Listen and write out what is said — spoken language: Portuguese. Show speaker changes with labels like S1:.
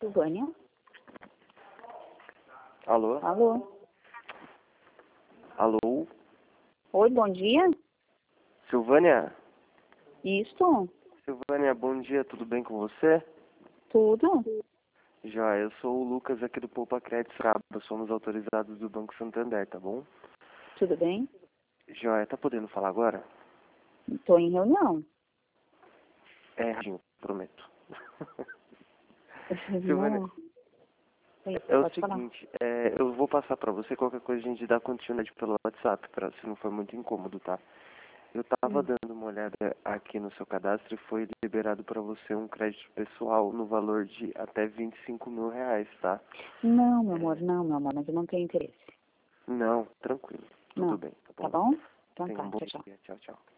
S1: Silvânia?
S2: Alô?
S1: Alô?
S2: Alô?
S1: Oi, bom dia?
S2: Silvânia?
S1: Isto?
S2: Silvânia, bom dia, tudo bem com você?
S1: Tudo?
S2: Já, eu sou o Lucas aqui do Poupa Crédito Saba, somos autorizados do Banco Santander, tá bom?
S1: Tudo bem?
S2: Joia, tá podendo falar agora?
S1: Estou em reunião.
S2: É, rapidinho, prometo. Silvânia,
S1: Não. Sim,
S2: é o
S1: pode falar.
S2: seguinte, eu vou passar pra você qualquer coisa a gente dá continuidade pelo WhatsApp, se não for muito incômodo, tá? Eu tava dando uma olhada aqui no seu cadastro e foi liberado pra você um crédito pessoal no valor de até R$ 25.000, tá?
S1: Não, meu amor, mas eu não tenho interesse.
S2: Não, tranquilo, tudo
S1: Não.
S2: bem, tá
S1: Tá
S2: bom?
S1: bom? Então
S2: Tenha
S1: tá,
S2: um bom
S1: tchau, tchau.
S2: dia, tchau, tchau.